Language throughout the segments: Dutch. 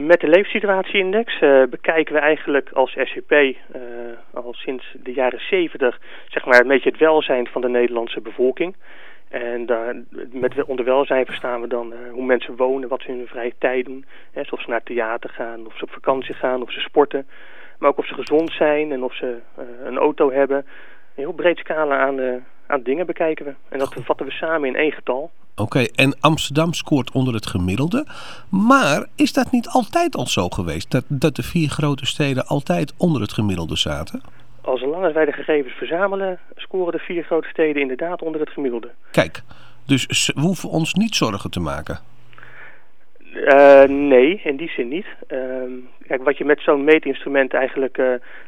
Met de leefsituatie-index bekijken we eigenlijk als SCP al sinds de jaren 70 zeg maar een beetje het welzijn van de Nederlandse bevolking. En onder welzijn verstaan we dan hoe mensen wonen, wat ze in hun vrije tijd doen. Of ze naar het theater gaan, of ze op vakantie gaan, of ze sporten. Maar ook of ze gezond zijn en of ze een auto hebben. Een heel breed scala aan dingen bekijken we. En dat vatten we samen in één getal. Oké, en Amsterdam scoort onder het gemiddelde. Maar is dat niet altijd al zo geweest? Dat de 4 grote steden altijd onder het gemiddelde zaten? Al zolang wij de gegevens verzamelen, scoren de 4 grote steden inderdaad onder het gemiddelde. Kijk, dus we hoeven ons niet zorgen te maken. Nee, in die zin niet. Kijk, wat je met zo'n meetinstrument eigenlijk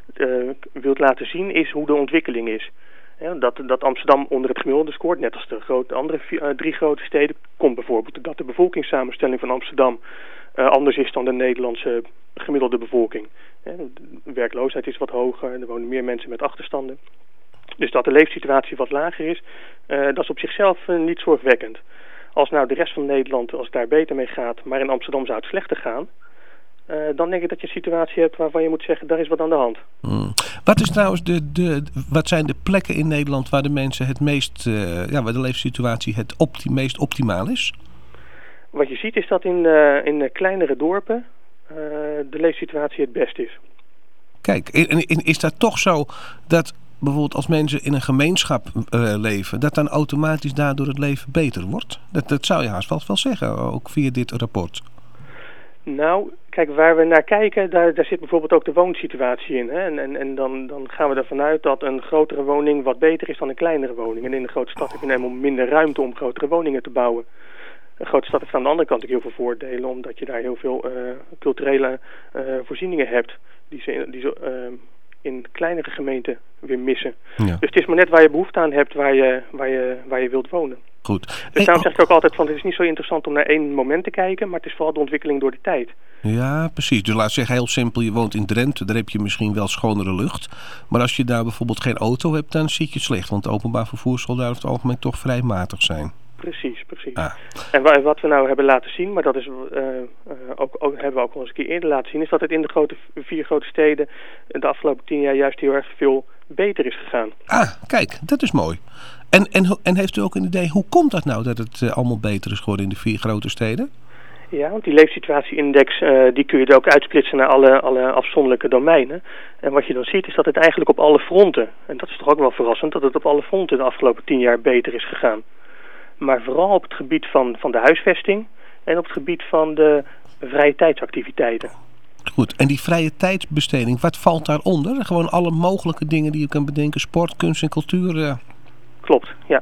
wilt laten zien is hoe de ontwikkeling is. Dat Amsterdam onder het gemiddelde scoort, net als de andere 3 grote steden, komt bijvoorbeeld dat de bevolkingssamenstelling van Amsterdam anders is dan de Nederlandse gemiddelde bevolking. De werkloosheid is wat hoger, er wonen meer mensen met achterstanden. Dus dat de leefsituatie wat lager is, dat is op zichzelf niet zorgwekkend. Als nou de rest van Nederland, als het daar beter mee gaat, maar in Amsterdam zou het slechter gaan, dan denk ik dat je een situatie hebt waarvan je moet zeggen, daar is wat aan de hand. Wat is trouwens wat zijn de plekken in Nederland waar de mensen het meest, waar de leefsituatie het meest optimaal is? Wat je ziet is dat in kleinere dorpen de leefsituatie het best is. Kijk, is dat toch zo dat bijvoorbeeld als mensen in een gemeenschap leven, dat dan automatisch daardoor het leven beter wordt? Dat zou je haast wel zeggen, ook via dit rapport. Nou, kijk, waar we naar kijken, daar zit bijvoorbeeld ook de woonsituatie in. Hè? En dan gaan we ervan uit dat een grotere woning wat beter is dan een kleinere woning. En in een grote stad heb je helemaal minder ruimte om grotere woningen te bouwen. Een grote stad heeft aan de andere kant ook heel veel voordelen, omdat je daar heel veel culturele voorzieningen hebt die ze in kleinere gemeenten weer missen. Ja. Dus het is maar net waar je behoefte aan hebt, waar je wilt wonen. Goed. Dus daarom zeg ik ook altijd van, het is niet zo interessant om naar één moment te kijken, maar het is vooral de ontwikkeling door de tijd. Ja, precies. Dus laat zeggen heel simpel, je woont in Drenthe, daar heb je misschien wel schonere lucht. Maar als je daar bijvoorbeeld geen auto hebt, dan zit je slecht, want het openbaar vervoer zal daar over het algemeen toch vrij matig zijn. Precies. En wat we nou hebben laten zien, maar dat is hebben we ook al eens een keer eerder laten zien, is dat het in de 4 grote steden de afgelopen 10 jaar juist heel erg veel beter is gegaan. Kijk, dat is mooi. En heeft u ook een idee, hoe komt dat nou dat het allemaal beter is geworden in de 4 grote steden? Ja, want die leefsituatie-index die kun je er ook uitsplitsen naar alle afzonderlijke domeinen. En wat je dan ziet is dat het eigenlijk op alle fronten, en dat is toch ook wel verrassend, dat het op alle fronten de afgelopen 10 jaar beter is gegaan. Maar vooral op het gebied van de huisvesting en op het gebied van de vrije tijdsactiviteiten. Goed, en die vrije tijdsbesteding, wat valt daaronder? Gewoon alle mogelijke dingen die je kan bedenken, sport, kunst en cultuur? Klopt, ja.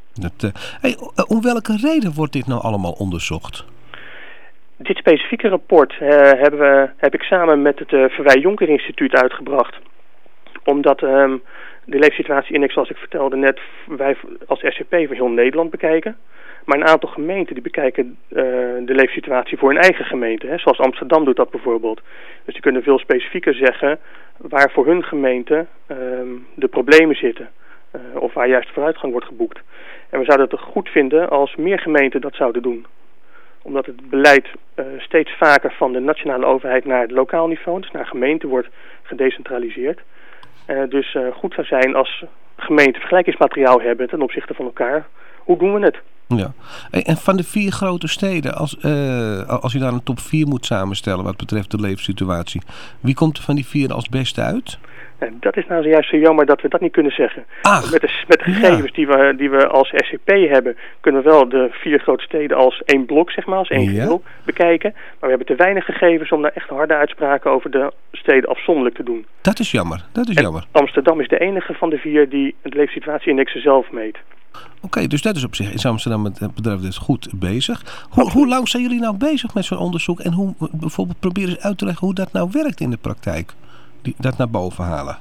Om welke reden wordt dit nou allemaal onderzocht? Dit specifieke rapport heb ik samen met het Verwij Jonker Instituut uitgebracht. Omdat de leefsituatie-index, zoals ik vertelde net, wij als SCP voor heel Nederland bekijken. Maar een aantal gemeenten die bekijken de leefsituatie voor hun eigen gemeente. Hè, zoals Amsterdam doet dat bijvoorbeeld. Dus die kunnen veel specifieker zeggen waar voor hun gemeente de problemen zitten. Of waar juist vooruitgang wordt geboekt. En we zouden het goed vinden als meer gemeenten dat zouden doen. Omdat het beleid steeds vaker van de nationale overheid naar het lokaal niveau, dus naar gemeente, wordt gedecentraliseerd. Dus goed zou zijn als gemeenten vergelijkingsmateriaal hebben ten opzichte van elkaar. Hoe doen we het? Ja. En van de 4 grote steden, als je daar een top 4 moet samenstellen wat betreft de leefsituatie, wie komt er van die 4 als beste uit? Dat is nou zojuist zo jammer dat we dat niet kunnen zeggen. Met de gegevens die we als SCP hebben, kunnen we wel de 4 grote steden als één blok, zeg maar, als één geheel bekijken. Maar we hebben te weinig gegevens om daar echt harde uitspraken over de steden afzonderlijk te doen. Dat is jammer. Amsterdam is de enige van de 4 die het leefsituatie-index zelf meet. Oké, dus dat is op zich, is Amsterdam het bedrijf dus goed bezig. Hoe lang zijn jullie nou bezig met zo'n onderzoek en hoe bijvoorbeeld proberen eens uit te leggen hoe dat nou werkt in de praktijk? Dat naar boven halen.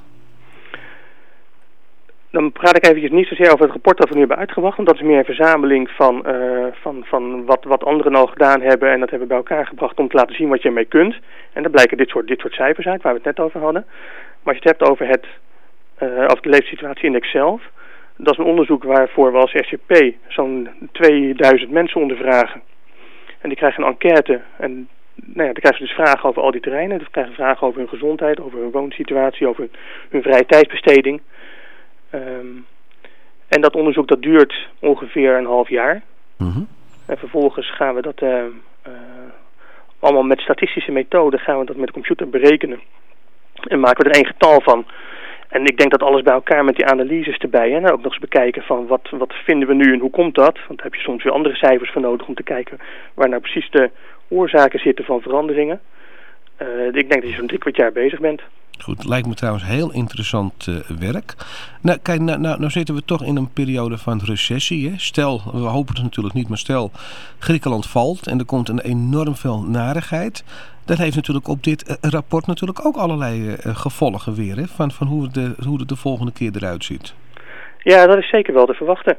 Dan praat ik eventjes niet zozeer over het rapport dat we nu hebben uitgebracht, want dat is meer een verzameling van wat anderen al gedaan hebben en dat hebben we bij elkaar gebracht om te laten zien wat je ermee kunt. En dan blijken dit soort cijfers uit waar we het net over hadden. Maar als je het hebt over de leefsituatie-index zelf, dat is een onderzoek waarvoor we als SCP zo'n 2000 mensen ondervragen. En die krijgen een enquête en dan krijgen ze dus vragen over al die terreinen. Dus krijgen ze vragen over hun gezondheid, over hun woonsituatie, over hun vrije tijdsbesteding. En dat onderzoek dat duurt ongeveer een half jaar. Mm-hmm. En vervolgens gaan we dat allemaal met statistische methoden gaan we dat met de computer berekenen. En maken we er 1 getal van. En ik denk dat alles bij elkaar met die analyses erbij. En ook nog eens bekijken van wat vinden we nu en hoe komt dat? Want daar heb je soms weer andere cijfers voor nodig om te kijken waar nou precies de oorzaken zitten van veranderingen. Ik denk dat je zo'n 3 kwart jaar bezig bent. Goed, lijkt me trouwens heel interessant werk. Nou, kijk, nou zitten we toch in een periode van recessie. Hè? Stel, we hopen het natuurlijk niet, maar stel Griekenland valt en er komt een enorm veel narigheid. Dat heeft natuurlijk op dit rapport natuurlijk ook allerlei gevolgen weer. Hè? Van hoe het de volgende keer eruit ziet. Ja, dat is zeker wel te verwachten.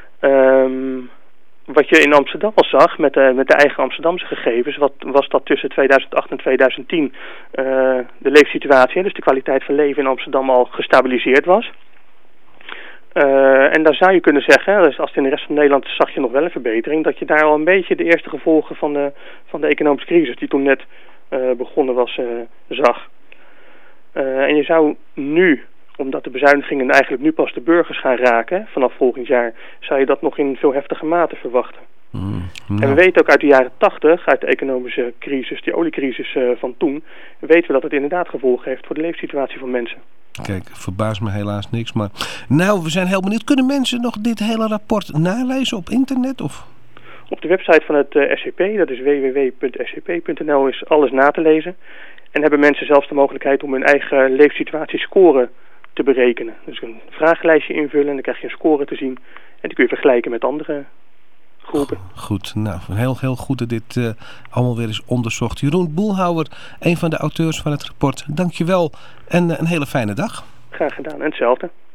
Wat je in Amsterdam al zag met de eigen Amsterdamse gegevens, was dat tussen 2008 en 2010 de leefsituatie, dus de kwaliteit van leven in Amsterdam al gestabiliseerd was. En daar zou je kunnen zeggen, dus als in de rest van Nederland zag je nog wel een verbetering, dat je daar al een beetje de eerste gevolgen van de economische crisis die toen net begonnen was, zag. En je zou nu, omdat de bezuinigingen eigenlijk nu pas de burgers gaan raken, vanaf volgend jaar, zou je dat nog in veel heftige mate verwachten. En we weten ook uit de jaren 80, uit de economische crisis, die oliecrisis van toen, weten we dat het inderdaad gevolgen heeft voor de leefsituatie van mensen. Kijk, verbaast me helaas niks, maar nou, we zijn heel benieuwd. Kunnen mensen nog dit hele rapport nalezen op internet? Of? Op de website van het SCP, dat is www.scp.nl, is alles na te lezen. En hebben mensen zelfs de mogelijkheid om hun eigen leefsituatiescore te berekenen. Dus een vragenlijstje invullen en dan krijg je een score te zien. En die kun je vergelijken met andere groepen. Goed, nou heel goed dat dit allemaal weer is onderzocht. Jeroen Boelhouwer, een van de auteurs van het rapport. Dankjewel en een hele fijne dag. Graag gedaan en hetzelfde.